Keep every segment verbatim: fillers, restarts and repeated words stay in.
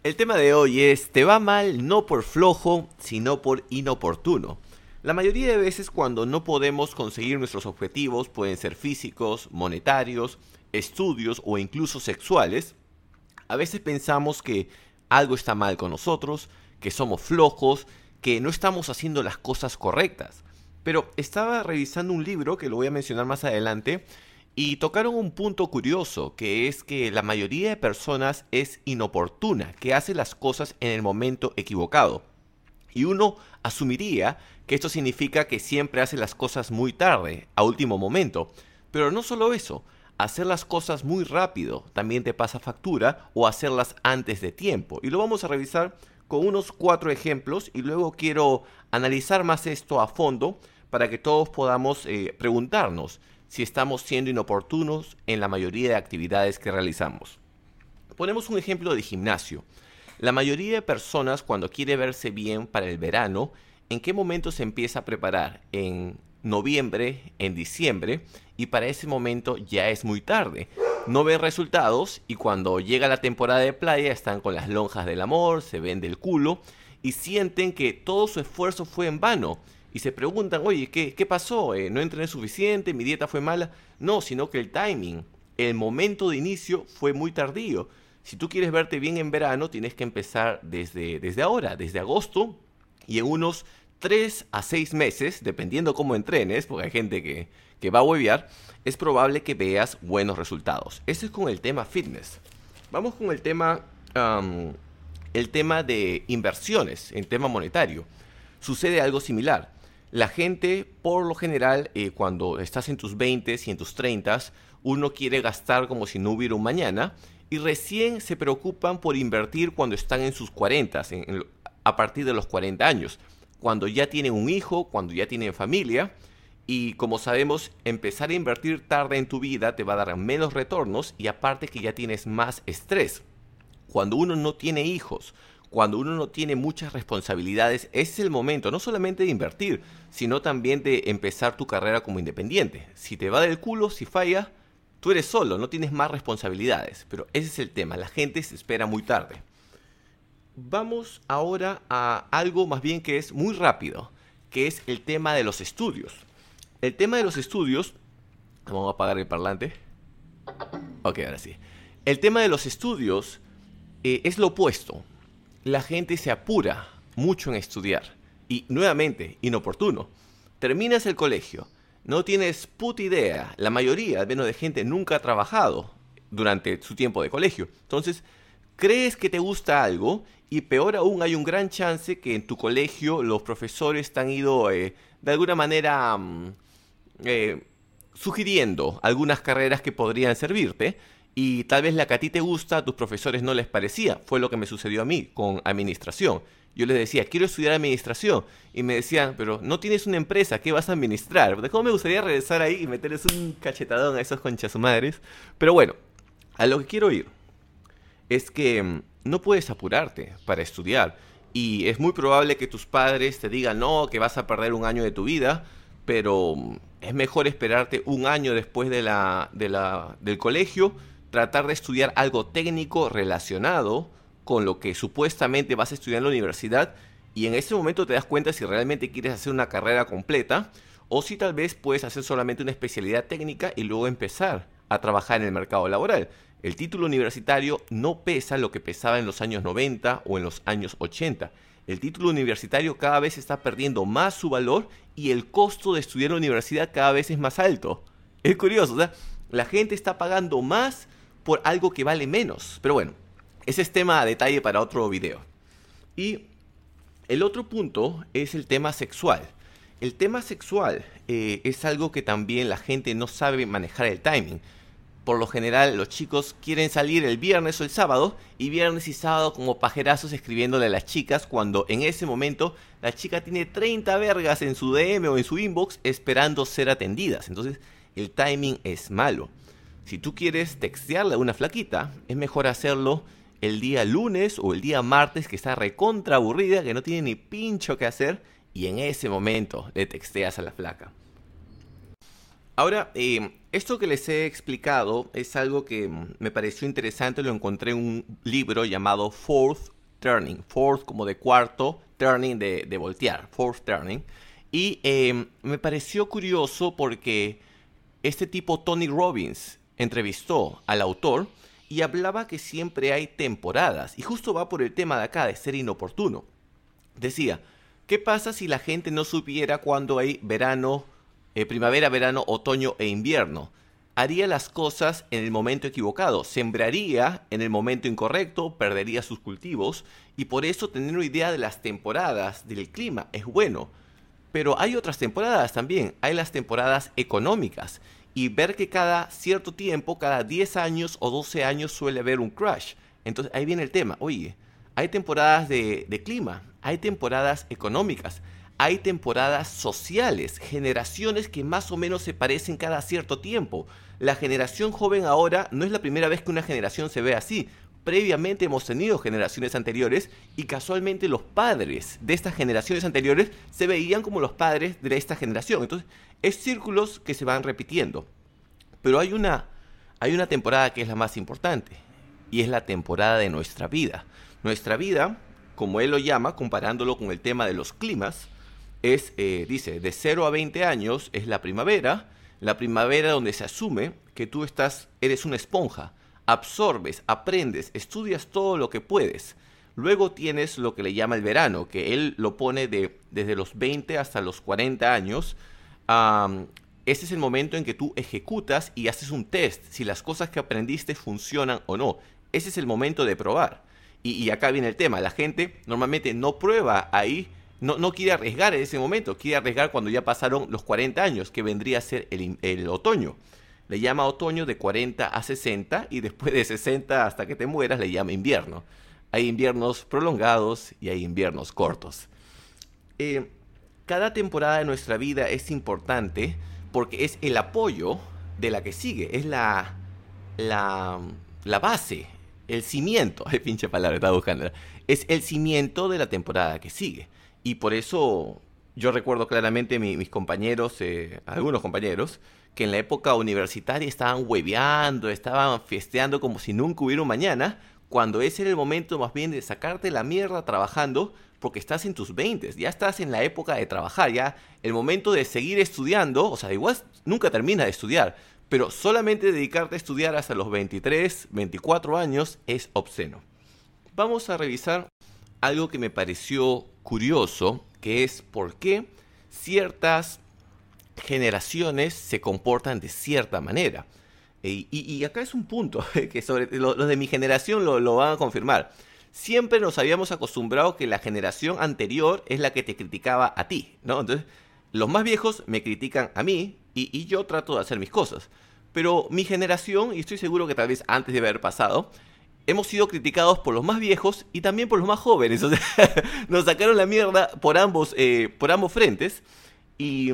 El tema de hoy es, te va mal no por flojo, sino por inoportuno. La mayoría de veces cuando no podemos conseguir nuestros objetivos, pueden ser físicos, monetarios, estudios o incluso sexuales, a veces pensamos que algo está mal con nosotros, que somos flojos, que no estamos haciendo las cosas correctas. Pero estaba revisando un libro, que lo voy a mencionar más adelante, y tocaron un punto curioso, que es que la mayoría de personas es inoportuna, que hace las cosas en el momento equivocado. Y uno asumiría que esto significa que siempre hace las cosas muy tarde, a último momento. Pero no solo eso, hacer las cosas muy rápido también te pasa factura o hacerlas antes de tiempo. Y lo vamos a revisar con unos cuatro ejemplos y luego quiero analizar más esto a fondo para que todos podamos eh, preguntarnos si estamos siendo inoportunos en la mayoría de actividades que realizamos. Ponemos un ejemplo de gimnasio. La mayoría de personas cuando quiere verse bien para el verano, ¿en qué momento se empieza a preparar? En noviembre, en diciembre, y para ese momento ya es muy tarde. No ven resultados y cuando llega la temporada de playa están con las lonjas del amor, se ven del culo y sienten que todo su esfuerzo fue en vano. Y se preguntan, oye, ¿qué, qué pasó? Eh, ¿No entrené suficiente? ¿Mi dieta fue mala? No, sino que el timing, el momento de inicio fue muy tardío. Si tú quieres verte bien en verano, tienes que empezar desde, desde ahora, desde agosto, y en unos tres a seis meses, dependiendo cómo entrenes, porque hay gente que, que va a huevear, es probable que veas buenos resultados. Eso es con el tema fitness. Vamos con el tema, um, el tema de inversiones, en tema monetario. Sucede algo similar. La gente, por lo general, eh, cuando estás en tus veinte y en tus treinta, uno quiere gastar como si no hubiera un mañana y recién se preocupan por invertir cuando están en sus cuarenta, en, en, a partir de los cuarenta años, cuando ya tienen un hijo, cuando ya tienen familia. Y como sabemos, empezar a invertir tarde en tu vida te va a dar menos retornos y aparte que ya tienes más estrés. Cuando uno no tiene hijos, cuando uno no tiene muchas responsabilidades, es el momento no solamente de invertir, sino también de empezar tu carrera como independiente. Si te va del culo, si falla, tú eres solo, no tienes más responsabilidades. Pero ese es el tema, la gente se espera muy tarde. Vamos ahora a algo más bien que es muy rápido, que es el tema de los estudios. El tema de los estudios... Vamos a apagar el parlante. Ok, ahora sí. El tema de los estudios eh, es lo opuesto. La gente se apura mucho en estudiar. Y nuevamente, inoportuno. Terminas el colegio, no tienes puta idea. La mayoría, al menos de gente, nunca ha trabajado durante su tiempo de colegio. Entonces, crees que te gusta algo y peor aún hay un gran chance que en tu colegio los profesores te han ido eh, de alguna manera um, eh, sugiriendo algunas carreras que podrían servirte. Y tal vez la que a ti te gusta, a tus profesores no les parecía. Fue lo que me sucedió a mí con administración. Yo les decía, quiero estudiar administración. Y me decían, pero no tienes una empresa, ¿qué vas a administrar? ¿Cómo me gustaría regresar ahí y meterles un cachetadón a esos conchasumadres? Pero bueno, a lo que quiero ir es que mm, no puedes apurarte para estudiar. Y es muy probable que tus padres te digan, no, que vas a perder un año de tu vida. Pero mm, es mejor esperarte un año después de la, de la, del colegio, tratar de estudiar algo técnico relacionado con lo que supuestamente vas a estudiar en la universidad y en ese momento te das cuenta si realmente quieres hacer una carrera completa o si tal vez puedes hacer solamente una especialidad técnica y luego empezar a trabajar en el mercado laboral. El título universitario no pesa lo que pesaba en los años noventa o en los años ochenta. El título universitario cada vez está perdiendo más su valor y el costo de estudiar en la universidad cada vez es más alto. Es curioso, ¿verdad? La gente está pagando más por algo que vale menos. Pero bueno, ese es tema a detalle para otro video. Y el otro punto es el tema sexual. El tema sexual eh, es algo que también la gente no sabe manejar el timing. Por lo general los chicos quieren salir el viernes o el sábado y viernes y sábado como pajerazos escribiéndole a las chicas cuando en ese momento la chica tiene treinta vergas en su D M o en su inbox esperando ser atendidas. Entonces el timing es malo. Si tú quieres textearle a una flaquita, es mejor hacerlo el día lunes o el día martes que está recontra aburrida, que no tiene ni pincho que hacer, y en ese momento le texteas a la flaca. Ahora, eh, esto que les he explicado es algo que me pareció interesante, lo encontré en un libro llamado Fourth turning. Fourth como de cuarto, turning de, de voltear. Fourth turning. Y eh, me pareció curioso porque este tipo Tony Robbins entrevistó al autor y hablaba que siempre hay temporadas. Y justo va por el tema de acá, de ser inoportuno. Decía, ¿qué pasa si la gente no supiera cuándo hay verano, eh, primavera, verano, otoño e invierno? Haría las cosas en el momento equivocado, sembraría en el momento incorrecto, perdería sus cultivos, y por eso tener una idea de las temporadas del clima es bueno. Pero hay otras temporadas también, hay las temporadas económicas, y ver que cada cierto tiempo, cada diez años o doce años suele haber un crash. Entonces ahí viene el tema, oye, hay temporadas de, de clima, hay temporadas económicas, hay temporadas sociales, generaciones que más o menos se parecen cada cierto tiempo. La generación joven ahora no es la primera vez que una generación se ve así. Previamente hemos tenido generaciones anteriores y casualmente los padres de estas generaciones anteriores se veían como los padres de esta generación. Entonces, es círculos que se van repitiendo. Pero hay una, hay una temporada que es la más importante y es la temporada de nuestra vida. Nuestra vida, como él lo llama, comparándolo con el tema de los climas, es, eh, dice, de cero a veinte años es la primavera, la primavera donde se asume que tú estás, eres una esponja, absorbes, aprendes, estudias todo lo que puedes. Luego tienes lo que le llama el verano, que él lo pone de, desde los veinte hasta los cuarenta años. Um, ese es el momento en que tú ejecutas y haces un test, si las cosas que aprendiste funcionan o no. Ese es el momento de probar. Y, y acá viene el tema, la gente normalmente no prueba ahí, no, no quiere arriesgar en ese momento, quiere arriesgar cuando ya pasaron los cuarenta años, que vendría a ser el, el otoño. Le llama otoño de cuarenta a sesenta y después de sesenta hasta que te mueras le llama invierno. Hay inviernos prolongados y hay inviernos cortos. Eh, cada temporada de nuestra vida es importante porque es el apoyo de la que sigue, es la, la, la base, el cimiento, ay, pinche palabra, estaba buscando, es el cimiento de la temporada que sigue. Y por eso yo recuerdo claramente mi, mis compañeros, eh, algunos compañeros, que en la época universitaria estaban hueveando, estaban fiesteando como si nunca hubiera un mañana, cuando ese era el momento más bien de sacarte la mierda trabajando, porque estás en tus veintes, ya estás en la época de trabajar, ya el momento de seguir estudiando, o sea, igual nunca terminas de estudiar, pero solamente dedicarte a estudiar hasta los veintitrés, veinticuatro años es obsceno. Vamos a revisar algo que me pareció curioso, que es por qué ciertas generaciones se comportan de cierta manera. Y, y, y acá es un punto que sobre los lo de mi generación lo, lo van a confirmar. Siempre nos habíamos acostumbrado que la generación anterior es la que te criticaba a ti, ¿no? Entonces, los más viejos me critican a mí y, y yo trato de hacer mis cosas. Pero mi generación, y estoy seguro que tal vez antes de haber pasado, hemos sido criticados por los más viejos y también por los más jóvenes. O sea, nos sacaron la mierda por ambos, eh, por ambos frentes. Y,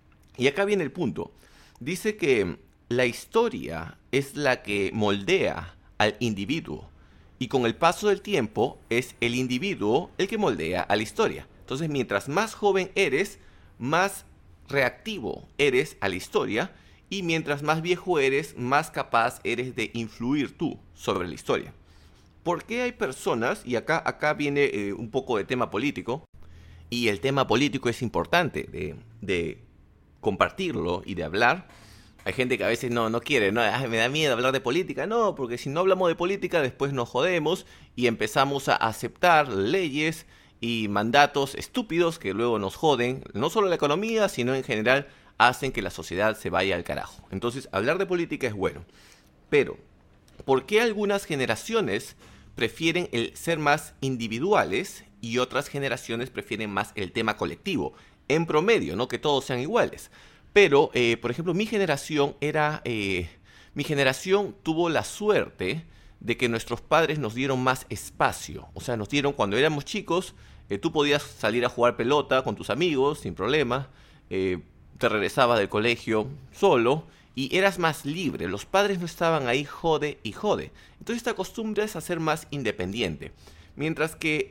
y acá viene el punto. Dice que la historia es la que moldea al individuo. Y con el paso del tiempo es el individuo el que moldea a la historia. Entonces, mientras más joven eres, más reactivo eres a la historia. Y mientras más viejo eres, más capaz eres de influir tú sobre la historia. ¿Por qué hay personas, y acá, acá viene eh, un poco de tema político, y el tema político es importante de, de compartirlo y de hablar? Hay gente que a veces no, no quiere, ¿no? Ay, me da miedo hablar de política. No, porque si no hablamos de política después nos jodemos y empezamos a aceptar leyes y mandatos estúpidos que luego nos joden, no solo la economía, sino en general hacen que la sociedad se vaya al carajo. Entonces, hablar de política es bueno. Pero, ¿por qué algunas generaciones prefieren el ser más individuales y otras generaciones prefieren más el tema colectivo? En promedio, no que todos sean iguales. Pero, eh, por ejemplo, mi generación era... Eh, mi generación tuvo la suerte de que nuestros padres nos dieron más espacio. O sea, nos dieron, cuando éramos chicos, eh, tú podías salir a jugar pelota con tus amigos sin problema. Eh, te regresabas del colegio solo y eras más libre. Los padres no estaban ahí jode y jode. Entonces te acostumbras a ser más independiente. Mientras que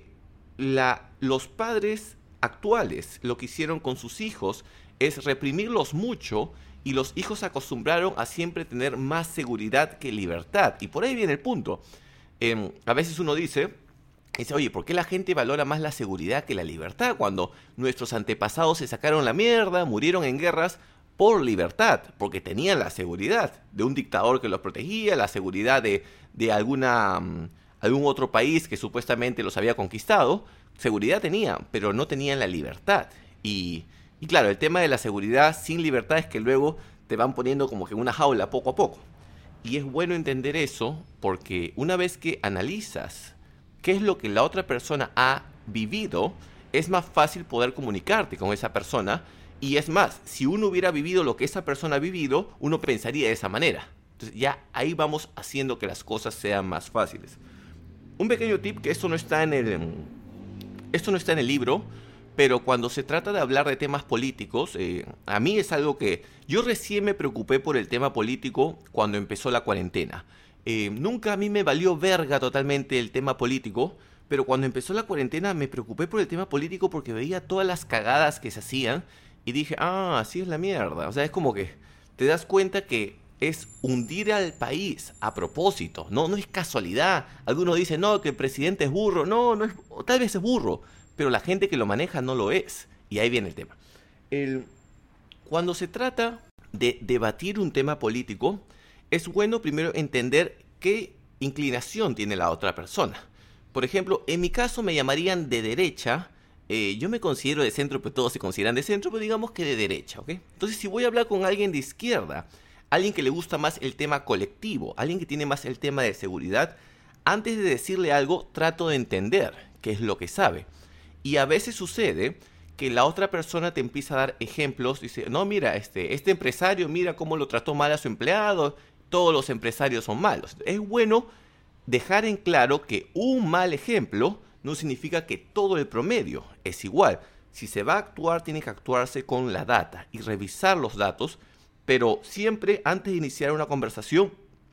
la, los padres actuales lo que hicieron con sus hijos es reprimirlos mucho y los hijos se acostumbraron a siempre tener más seguridad que libertad. Y por ahí viene el punto. Eh, a veces uno dice, Dice, oye, ¿por qué la gente valora más la seguridad que la libertad cuando nuestros antepasados se sacaron la mierda, murieron en guerras por libertad? Porque tenían la seguridad de un dictador que los protegía, la seguridad de, de alguna, um, algún otro país que supuestamente los había conquistado. Seguridad tenían, pero no tenían la libertad. Y, y claro, el tema de la seguridad sin libertad es que luego te van poniendo como que en una jaula poco a poco. Y es bueno entender eso porque una vez que analizas qué es lo que la otra persona ha vivido, es más fácil poder comunicarte con esa persona. Y es más, si uno hubiera vivido lo que esa persona ha vivido, uno pensaría de esa manera. Entonces ya ahí vamos haciendo que las cosas sean más fáciles. Un pequeño tip, que esto no está en el, esto no está en el libro, pero cuando se trata de hablar de temas políticos, eh, a mí es algo que yo recién me preocupé por el tema político cuando empezó la cuarentena. Eh, nunca a mí me valió verga totalmente el tema político, pero cuando empezó la cuarentena me preocupé por el tema político porque veía todas las cagadas que se hacían y dije, ah, así es la mierda. O sea, es como que te das cuenta que es hundir al país a propósito, no, no es casualidad. Algunos dicen, no, que el presidente es burro. No, no es, tal vez es burro, pero la gente que lo maneja no lo es. Y ahí viene el tema. El, cuando se trata de debatir un tema político, es bueno primero entender qué inclinación tiene la otra persona. Por ejemplo, en mi caso me llamarían de derecha. Eh, yo me considero de centro, pero todos se consideran de centro, pero digamos que de derecha, ¿ok? Entonces, si voy a hablar con alguien de izquierda, alguien que le gusta más el tema colectivo, alguien que tiene más el tema de seguridad, antes de decirle algo, trato de entender qué es lo que sabe. Y a veces sucede que la otra persona te empieza a dar ejemplos, dice, no, mira, este, este empresario, mira cómo lo trató mal a su empleado, todos los empresarios son malos. Es bueno dejar en claro que un mal ejemplo no significa que todo el promedio es igual. Si se va a actuar, tiene que actuarse con la data y revisar los datos, pero siempre antes de iniciar una conversación,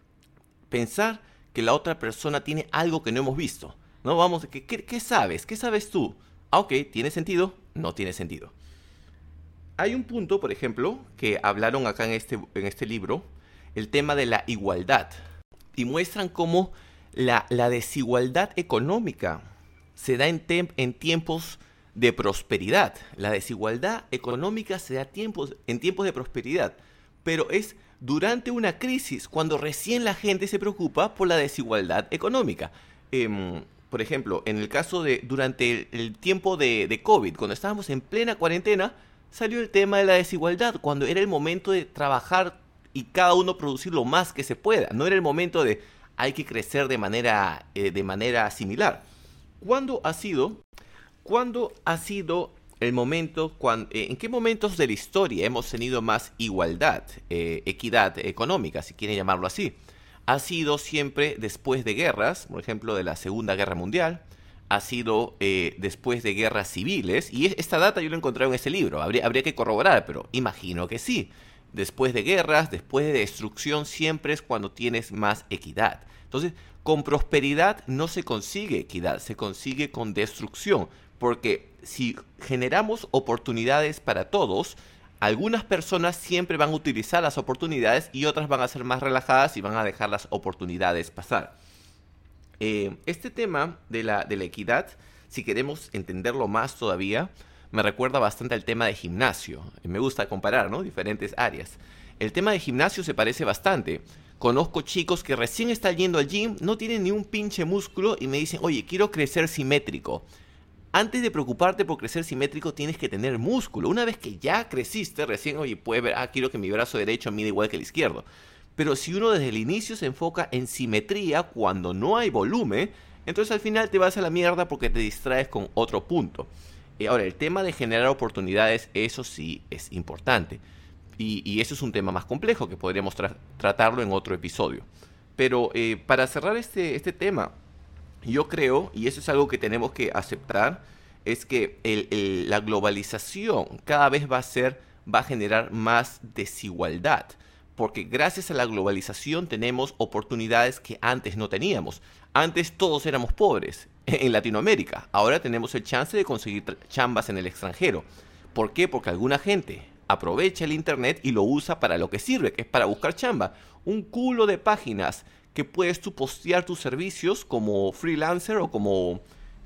pensar que la otra persona tiene algo que no hemos visto. No vamos, ¿qué, qué, qué sabes? ¿Qué sabes tú? Ah, ok, ¿tiene sentido? No tiene sentido. Hay un punto, por ejemplo, que hablaron acá en este, en este libro, el tema de la igualdad. Y muestran cómo la, la desigualdad económica se da en, tem- en tiempos de prosperidad. La desigualdad económica se da tiempos, en tiempos de prosperidad. Pero es durante una crisis cuando recién la gente se preocupa por la desigualdad económica. Eh, por ejemplo, en el caso de durante el, el tiempo de, de COVID, cuando estábamos en plena cuarentena, salió el tema de la desigualdad, cuando era el momento de trabajar y cada uno producir lo más que se pueda. No era el momento de hay que crecer de manera, eh, de manera similar. ¿Cuándo ha sido? ¿Cuándo ha sido el momento? Cuando, eh, ¿En qué momentos de la historia hemos tenido más igualdad, eh, equidad económica, si quieren llamarlo así? Ha sido siempre después de guerras, por ejemplo, de la Segunda Guerra Mundial. Ha sido eh, después de guerras civiles. Y esta data yo la he encontrado en ese libro. Habría, habría que corroborar, pero imagino que sí. Después de guerras, después de destrucción, siempre es cuando tienes más equidad. Entonces, con prosperidad no se consigue equidad, se consigue con destrucción. Porque si generamos oportunidades para todos, algunas personas siempre van a utilizar las oportunidades y otras van a ser más relajadas y van a dejar las oportunidades pasar. Eh, este tema de la, de la equidad, si queremos entenderlo más todavía, me recuerda bastante al tema de gimnasio. Me gusta comparar, ¿no?, diferentes áreas. El tema de gimnasio se parece bastante. Conozco chicos que recién están yendo al gym, no tienen ni un pinche músculo y me dicen, oye, quiero crecer simétrico. Antes de preocuparte por crecer simétrico, tienes que tener músculo. Una vez que ya creciste, recién, oye, puedes ver, ah, quiero que mi brazo derecho mida igual que el izquierdo. Pero si uno desde el inicio se enfoca en simetría cuando no hay volumen, entonces al final te vas a la mierda porque te distraes con otro punto. Eh, ahora, el tema de generar oportunidades, eso sí es importante. Y, y eso es un tema más complejo que podríamos tra- tratarlo en otro episodio. Pero eh, para cerrar este, este tema, yo creo, y eso es algo que tenemos que aceptar, es que el, el, la globalización cada vez va a ser, va a generar más desigualdad. Porque gracias a la globalización tenemos oportunidades que antes no teníamos. Antes todos éramos pobres en Latinoamérica. Ahora tenemos el chance de conseguir chambas en el extranjero. ¿Por qué? Porque alguna gente aprovecha el internet y lo usa para lo que sirve, que es para buscar chamba. Un culo de páginas que puedes tú postear tus servicios como freelancer o como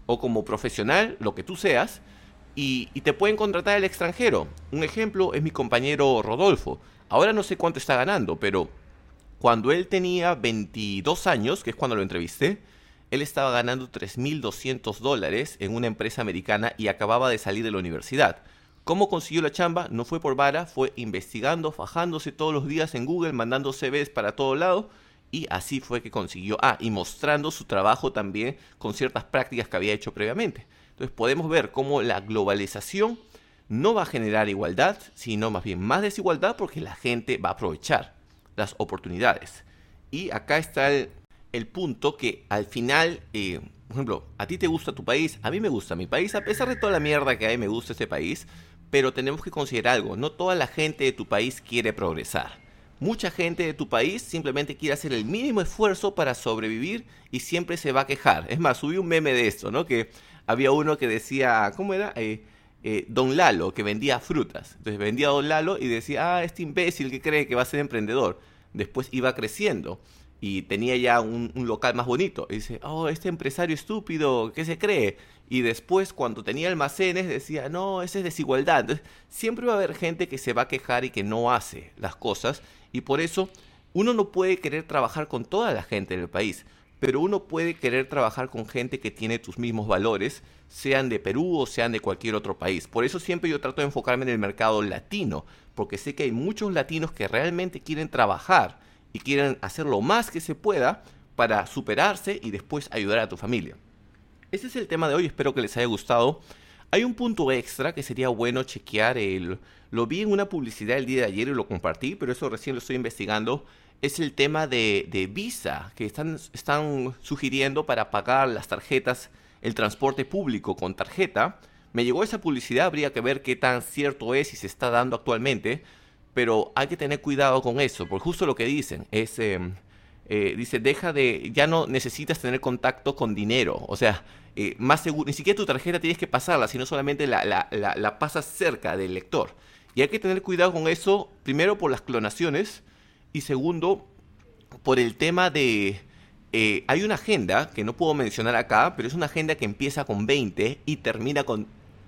o como profesional, lo que tú seas, y, y te pueden contratar al extranjero. Un ejemplo es mi compañero Rodolfo. Ahora no sé cuánto está ganando, pero cuando él tenía veintidós años, que es cuando lo entrevisté, él estaba ganando tres mil doscientos dólares en una empresa americana y acababa de salir de la universidad. ¿Cómo consiguió la chamba? No fue por vara, fue investigando, fajándose todos los días en Google, mandando C Vs para todo lado, y así fue que consiguió. Ah, y mostrando su trabajo también con ciertas prácticas que había hecho previamente. Entonces podemos ver cómo la globalización no va a generar igualdad, sino más bien más desigualdad, porque la gente va a aprovechar las oportunidades. Y acá está el, el punto que al final, eh, por ejemplo, a ti te gusta tu país, a mí me gusta mi país, a pesar de toda la mierda que hay, me gusta este país, pero tenemos que considerar algo, no toda la gente de tu país quiere progresar. Mucha gente de tu país simplemente quiere hacer el mínimo esfuerzo para sobrevivir y siempre se va a quejar. Es más, subí un meme de esto, ¿no? Que había uno que decía, ¿cómo era? Eh, eh, Don Lalo, que vendía frutas. Entonces vendía a Don Lalo y decía, ah, este imbécil que cree que va a ser emprendedor. Después iba creciendo y tenía ya un, un local más bonito. Y dice, oh, este empresario estúpido, ¿qué se cree? Y después, cuando tenía almacenes, decía, no, esa es desigualdad. Entonces, siempre va a haber gente que se va a quejar y que no hace las cosas. Y por eso, uno no puede querer trabajar con toda la gente del país, pero uno puede querer trabajar con gente que tiene tus mismos valores, sean de Perú o sean de cualquier otro país. Por eso siempre yo trato de enfocarme en el mercado latino, porque sé que hay muchos latinos que realmente quieren trabajar y quieren hacer lo más que se pueda para superarse y después ayudar a tu familia. Ese es el tema de hoy, espero que les haya gustado. Hay un punto extra que sería bueno chequear, el, lo vi en una publicidad el día de ayer y lo compartí, pero eso recién lo estoy investigando. Es el tema de, de Visa, que están, están sugiriendo para pagar las tarjetas, el transporte público con tarjeta. Me llegó esa publicidad, habría que ver qué tan cierto es y se está dando actualmente, pero hay que tener cuidado con eso, porque justo lo que dicen es... Eh, Eh, dice, deja de, ya no necesitas tener contacto con dinero, o sea, eh, más seguro, ni siquiera tu tarjeta tienes que pasarla, sino solamente la, la, la, la pasas cerca del lector. Y hay que tener cuidado con eso, primero por las clonaciones, y segundo, por el tema de, eh, hay una agenda, que no puedo mencionar acá, pero es una agenda que empieza con veinte y termina con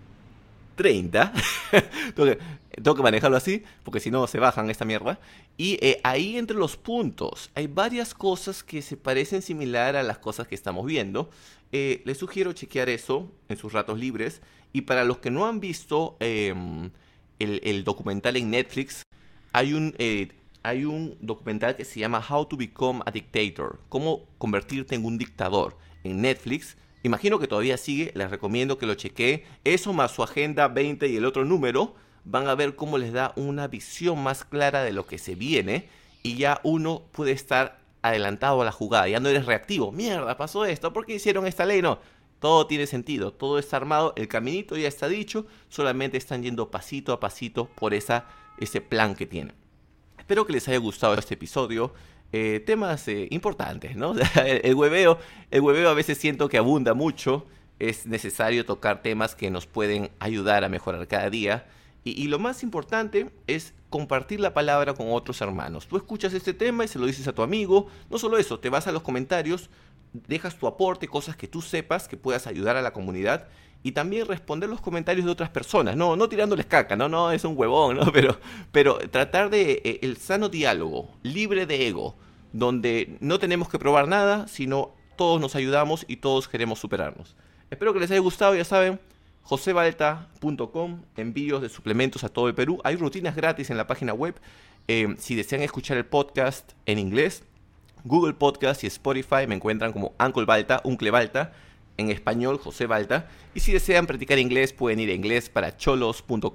treinta. tengo, que, tengo que manejarlo así, porque si no se bajan esta mierda. Y eh, ahí entre los puntos hay varias cosas que se parecen similar a las cosas que estamos viendo. Eh, les sugiero chequear eso en sus ratos libres. Y para los que no han visto eh, el, el documental en Netflix, hay un, eh, hay un documental que se llama How to Become a Dictator, cómo convertirte en un dictador, en Netflix. Imagino que todavía sigue, les recomiendo que lo chequeen. Eso más su agenda veinte y el otro número, van a ver cómo les da una visión más clara de lo que se viene y ya uno puede estar adelantado a la jugada, ya no eres reactivo. Mierda, pasó esto, ¿por qué hicieron esta ley? No, todo tiene sentido, todo está armado, el caminito ya está dicho, solamente están yendo pasito a pasito por esa, ese plan que tienen. Espero que les haya gustado este episodio. Eh, temas eh, importantes, ¿no? el, el hueveo, el hueveo a veces siento que abunda mucho. Es necesario tocar temas que nos pueden ayudar a mejorar cada día. Y, y lo más importante es compartir la palabra con otros hermanos. Tú escuchas este tema y se lo dices a tu amigo. No solo eso, te vas a los comentarios, dejas tu aporte, cosas que tú sepas que puedas ayudar a la comunidad. Y también responder los comentarios de otras personas, no, no tirándoles caca, no, no, es un huevón, ¿no? Pero, pero tratar de eh, el sano diálogo, libre de ego, donde no tenemos que probar nada, sino todos nos ayudamos y todos queremos superarnos. Espero que les haya gustado, ya saben, josebalta punto com, envíos de suplementos a todo el Perú. Hay rutinas gratis en la página web. Eh, si desean escuchar el podcast en inglés, Google Podcast y Spotify me encuentran como Uncle Balta, Uncle Balta. En español, José Balta. Y si desean practicar inglés, pueden ir a inglés para cholos punto com.